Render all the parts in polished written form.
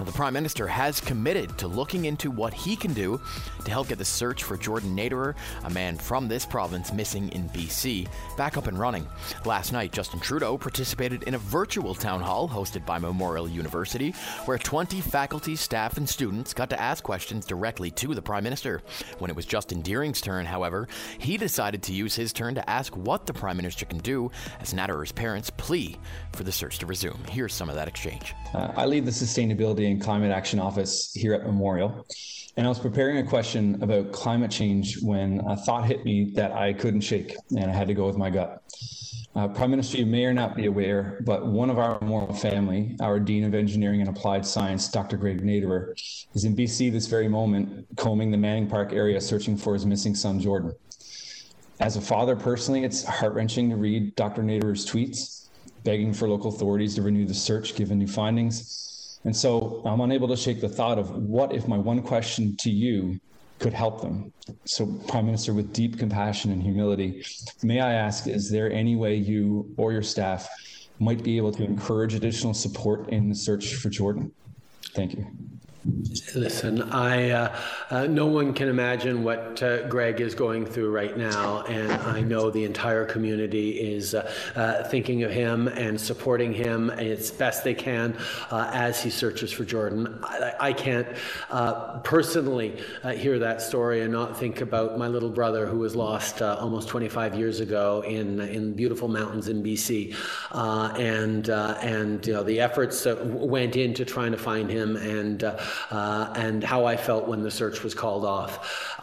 The Prime Minister has committed to looking into what he can do to help get the search for Jordan Naderer, a man from this province missing in BC, back up and running. Last night, Justin Trudeau participated in a virtual town hall hosted by Memorial University, where 20 faculty, staff, and students got to ask questions directly to the Prime Minister. When it was Justin Deering's turn, however, he decided to use his turn to ask what the Prime Minister can do as Naderer's parents plea for the search to resume. Here's some of that exchange. I lead the Sustainability and Climate Action Office here at Memorial, and I was preparing a question about climate change when a thought hit me that I couldn't shake, and I had to go with my gut. Prime Minister, you may or not be aware, but one of our Memorial family, our Dean of Engineering and Applied Science, Dr. Greg Naderer, is in BC this very moment, combing the Manning Park area, searching for his missing son, Jordan. As a father personally, it's heart-wrenching to read Dr. Naderer's tweets, begging for local authorities to renew the search given new findings. And so I'm unable to shake the thought of what if my one question to you could help them. So Prime Minister, with deep compassion and humility, may I ask, is there any way you or your staff might be able to encourage additional support in the search for Jordan? Thank you. Listen, no one can imagine what Greg is going through right now, and I know the entire community is thinking of him and supporting him as best they can as he searches for Jordan. I can't personally hear that story and not think about my little brother who was lost almost 25 years ago in beautiful mountains in BC, and the efforts that went into trying to find him and how I felt when the search was called off.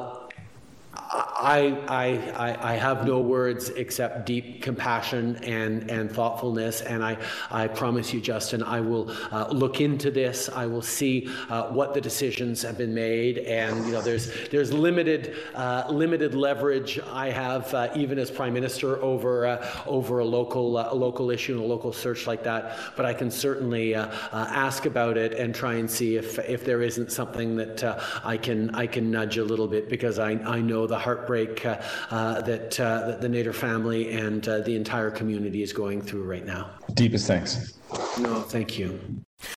I have no words except deep compassion and thoughtfulness, and I promise you, Justin, I will look into this. I will see what the decisions have been made, and there's limited leverage I have even as Prime Minister over a local issue and a local search like that. But I can certainly ask about it and try and see if there isn't something that I can nudge a little bit, because I know the heartbreak that the Nader family and the entire community is going through right now. Deepest thanks. No, thank you.